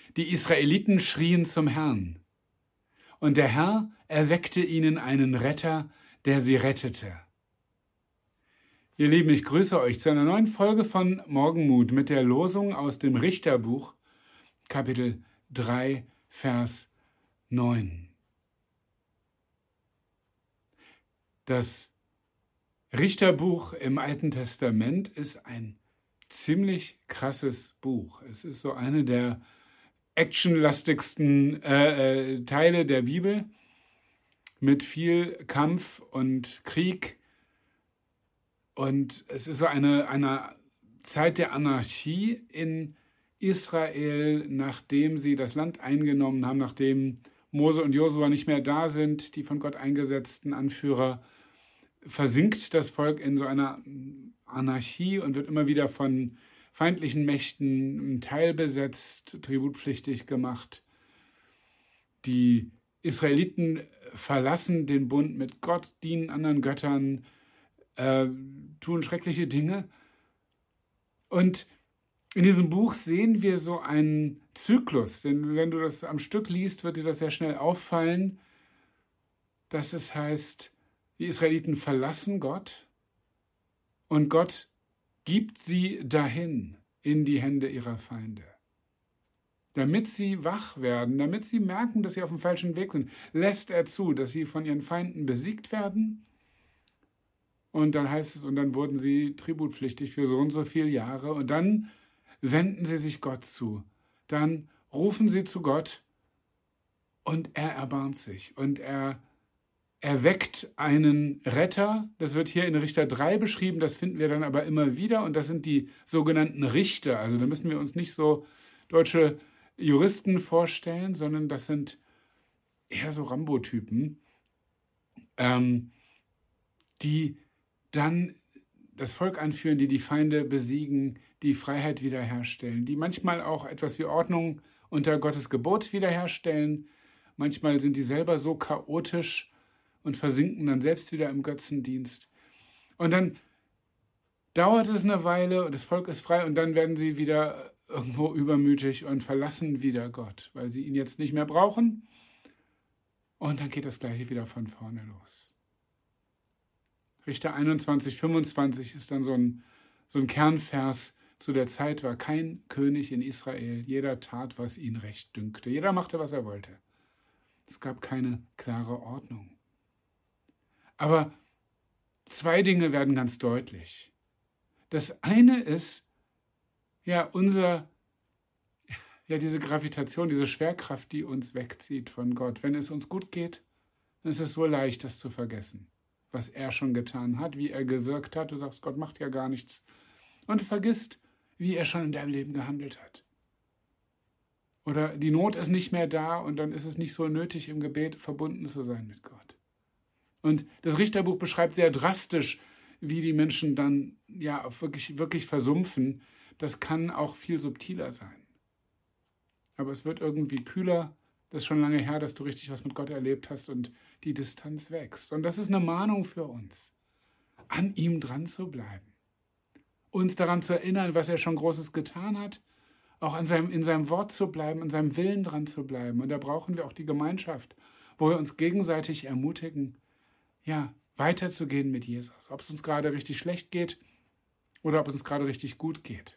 Die Israeliten schrien zum Herrn. Und der Herr erweckte ihnen einen Retter, der sie rettete. Ihr Lieben, ich grüße euch zu einer neuen Folge von Morgenmut mit der Losung aus dem Richterbuch, Kapitel 3, Vers 9. Das Richterbuch im Alten Testament ist ein ziemlich krasses Buch. Es ist so eine der actionlastigsten Teile der Bibel mit viel Kampf und Krieg. Und es ist so eine Zeit der Anarchie in Israel, nachdem sie das Land eingenommen haben, nachdem Mose und Josua nicht mehr da sind, die von Gott eingesetzten Anführer, versinkt das Volk in so einer Anarchie und wird immer wieder von feindlichen Mächten teilbesetzt, tributpflichtig gemacht. Die Israeliten verlassen den Bund mit Gott, dienen anderen Göttern, tun schreckliche Dinge. Und in diesem Buch sehen wir so einen Zyklus, denn wenn du das am Stück liest, wird dir das sehr schnell auffallen, dass es heißt, die Israeliten verlassen Gott und Gott gibt sie dahin in die Hände ihrer Feinde. Damit sie wach werden, damit sie merken, dass sie auf dem falschen Weg sind, lässt er zu, dass sie von ihren Feinden besiegt werden. Und dann heißt es, und dann wurden sie tributpflichtig für so und so viele Jahre. Und dann wenden sie sich Gott zu. Dann rufen sie zu Gott und er erbarmt sich. Und er erweckt einen Retter. Das wird hier in Richter 3 beschrieben. Das finden wir dann aber immer wieder. Und das sind die sogenannten Richter. Also da müssen wir uns nicht so deutsche Juristen vorstellen, sondern das sind eher so Rambo-Typen, die dann das Volk anführen, die die Feinde besiegen, die Freiheit wiederherstellen, die manchmal auch etwas wie Ordnung unter Gottes Gebot wiederherstellen. Manchmal sind die selber so chaotisch und versinken dann selbst wieder im Götzendienst. Und dann dauert es eine Weile und das Volk ist frei und dann werden sie wieder irgendwo übermütig und verlassen wieder Gott, weil sie ihn jetzt nicht mehr brauchen. Und dann geht das Gleiche wieder von vorne los. Richter 21, 25 ist dann so ein Kernvers. Zu der Zeit war kein König in Israel. Jeder tat, was ihn recht dünkte. Jeder machte, was er wollte. Es gab keine klare Ordnung. Aber zwei Dinge werden ganz deutlich. Das eine ist, diese Gravitation, diese Schwerkraft, die uns wegzieht von Gott. Wenn es uns gut geht, dann ist es so leicht, das zu vergessen, was er schon getan hat, wie er gewirkt hat. Du sagst, Gott macht ja gar nichts. Und du vergisst, wie er schon in deinem Leben gehandelt hat. Oder die Not ist nicht mehr da und dann ist es nicht so nötig, im Gebet verbunden zu sein mit Gott. Und das Richterbuch beschreibt sehr drastisch, wie die Menschen dann wirklich, wirklich versumpfen. Das kann auch viel subtiler sein. Aber es wird irgendwie kühler. Das ist schon lange her, dass du richtig was mit Gott erlebt hast und die Distanz wächst. Und das ist eine Mahnung für uns, an ihm dran zu bleiben. Uns daran zu erinnern, was er schon Großes getan hat, auch in seinem Wort zu bleiben, an seinem Willen dran zu bleiben. Und da brauchen wir auch die Gemeinschaft, wo wir uns gegenseitig ermutigen, weiterzugehen mit Jesus. Ob es uns gerade richtig schlecht geht oder ob es uns gerade richtig gut geht.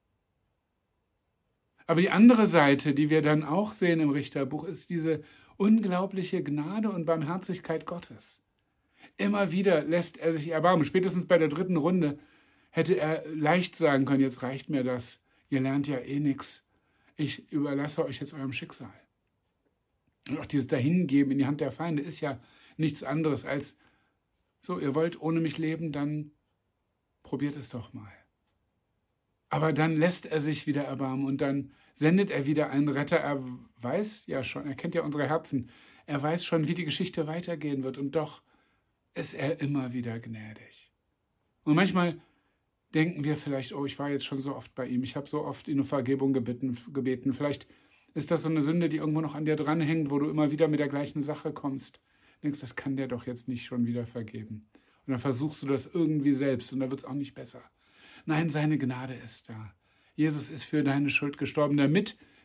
Aber die andere Seite, die wir dann auch sehen im Richterbuch, ist diese unglaubliche Gnade und Barmherzigkeit Gottes. Immer wieder lässt er sich erbarmen. Spätestens bei der 3. Runde hätte er leicht sagen können, jetzt reicht mir das, ihr lernt ja eh nichts, ich überlasse euch jetzt eurem Schicksal. Und auch dieses Dahingeben in die Hand der Feinde ist ja nichts anderes als, so, ihr wollt ohne mich leben, dann probiert es doch mal. Aber dann lässt er sich wieder erbarmen und dann sendet er wieder einen Retter. Er weiß ja schon, er kennt ja unsere Herzen. Er weiß schon, wie die Geschichte weitergehen wird und doch ist er immer wieder gnädig. Und manchmal denken wir vielleicht, ich war jetzt schon so oft bei ihm, ich habe so oft ihn um Vergebung gebeten. Vielleicht ist das so eine Sünde, die irgendwo noch an dir dranhängt, wo du immer wieder mit der gleichen Sache kommst. Du denkst, das kann der doch jetzt nicht schon wieder vergeben. Und dann versuchst du das irgendwie selbst und da wird es auch nicht besser. Nein, seine Gnade ist da. Jesus ist für deine Schuld gestorben, damit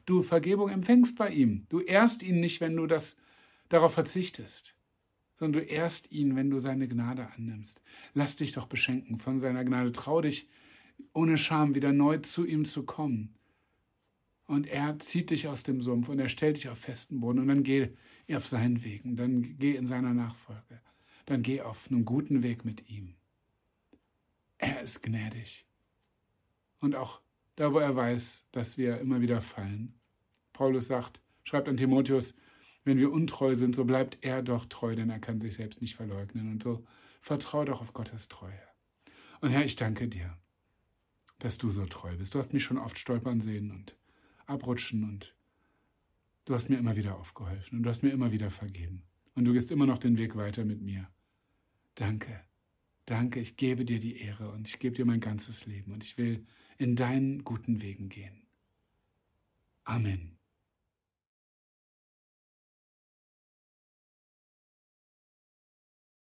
du Vergebung empfängst bei ihm. Du ehrst ihn nicht, wenn du darauf verzichtest, sondern du ehrst ihn, wenn du seine Gnade annimmst. Lass dich doch beschenken von seiner Gnade. Trau dich, ohne Scham wieder neu zu ihm zu kommen. Und er zieht dich aus dem Sumpf und er stellt dich auf festen Boden. Und dann geh auf seinen Wegen, dann geh in seiner Nachfolge. Dann geh auf einen guten Weg mit ihm. Er ist gnädig. Und auch da, wo er weiß, dass wir immer wieder fallen. Paulus schreibt an Timotheus, wenn wir untreu sind, so bleibt er doch treu, denn er kann sich selbst nicht verleugnen. Und so vertrau doch auf Gottes Treue. Und Herr, ich danke dir, dass du so treu bist. Du hast mich schon oft stolpern sehen und abrutschen und du hast mir immer wieder aufgeholfen und du hast mir immer wieder vergeben. Und du gehst immer noch den Weg weiter mit mir. Danke, danke, ich gebe dir die Ehre und ich gebe dir mein ganzes Leben und ich will in deinen guten Wegen gehen. Amen.